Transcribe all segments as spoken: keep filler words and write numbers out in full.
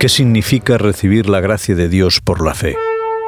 ¿Qué significa recibir la gracia de Dios por la fe?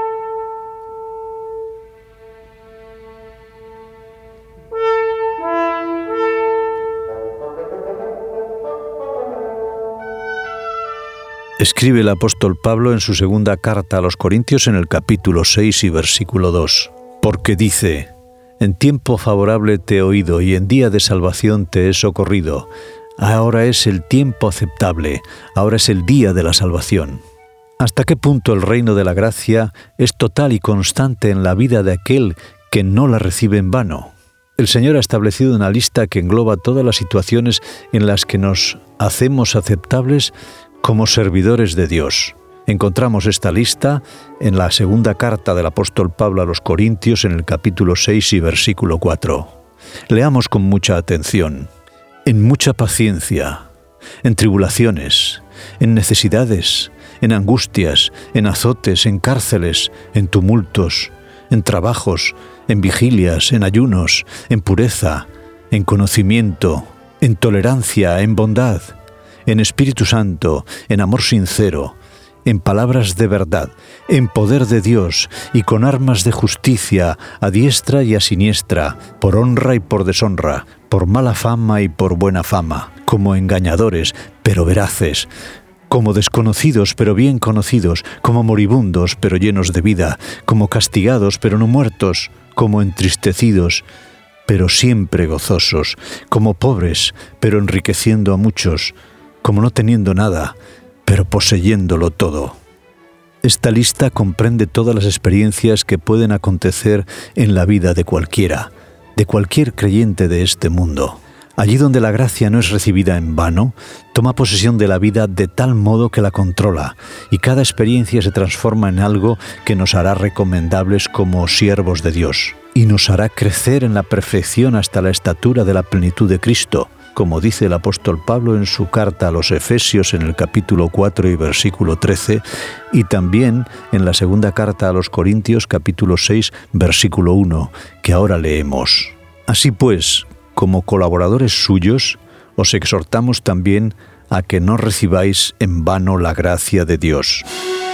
Escribe el apóstol Pablo en su segunda carta a los Corintios en el capítulo seis y versículo dos. Porque dice: en tiempo favorable te he oído y en día de salvación te he socorrido. Ahora es el tiempo aceptable, ahora es el día de la salvación. ¿Hasta qué punto el reino de la gracia es total y constante en la vida de aquel que no la recibe en vano? El Señor ha establecido una lista que engloba todas las situaciones en las que nos hacemos aceptables como servidores de Dios. Encontramos esta lista en la segunda carta del apóstol Pablo a los Corintios en el capítulo seis y versículo cuatro. Leamos con mucha atención. En mucha paciencia, en tribulaciones, en necesidades, en angustias, en azotes, en cárceles, en tumultos, en trabajos, en vigilias, en ayunos, en pureza, en conocimiento, en tolerancia, en bondad, en Espíritu Santo, en amor sincero, en palabras de verdad, en poder de Dios y con armas de justicia a diestra y a siniestra, por honra y por deshonra, por mala fama y por buena fama, como engañadores, pero veraces, como desconocidos, pero bien conocidos, como moribundos, pero llenos de vida, como castigados, pero no muertos, como entristecidos, pero siempre gozosos, como pobres, pero enriqueciendo a muchos, como no teniendo nada, pero poseyéndolo todo. Esta lista comprende todas las experiencias que pueden acontecer en la vida de cualquiera, de cualquier creyente de este mundo. Allí donde la gracia no es recibida en vano, toma posesión de la vida de tal modo que la controla, y cada experiencia se transforma en algo que nos hará recomendables como siervos de Dios, y nos hará crecer en la perfección hasta la estatura de la plenitud de Cristo, como dice el apóstol Pablo en su carta a los Efesios en el capítulo cuatro y versículo trece, y también en la segunda carta a los Corintios capítulo seis, versículo uno, que ahora leemos. Así pues, como colaboradores suyos, os exhortamos también a que no recibáis en vano la gracia de Dios.